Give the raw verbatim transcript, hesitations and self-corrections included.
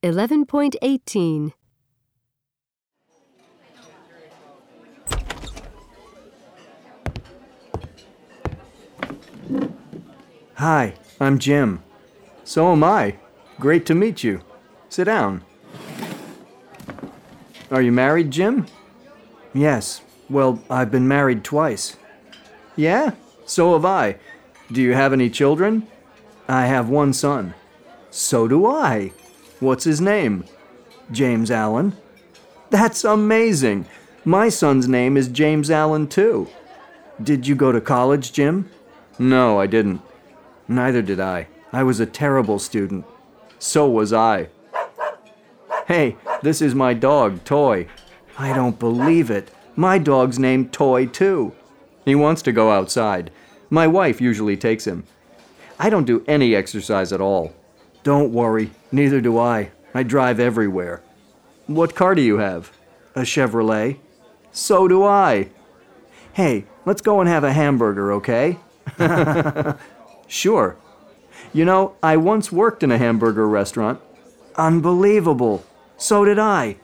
eleven point eighteen. Hi, I'm Jim. So am I. Great to meet you. Sit down. Are you married, Jim? Yes. Well, I've been married twice. Yeah? So have I. Do you have any children? I have one son. So do I. What's his name? James Allen. That's amazing. My son's name is James Allen, too. Did you go to college, Jim? No, I didn't. Neither did I. I was a terrible student. So was I. Hey, this is my dog, Toy. I don't believe it. My dog's named Toy, too. He wants to go outside. My wife usually takes him. I don't do any exercise at all. Don't worry, neither do I. I drive everywhere. What car do you have? A Chevrolet? So do I. Hey, let's go and have a hamburger, okay? Sure. You know, I once worked in a hamburger restaurant. Unbelievable. So did I.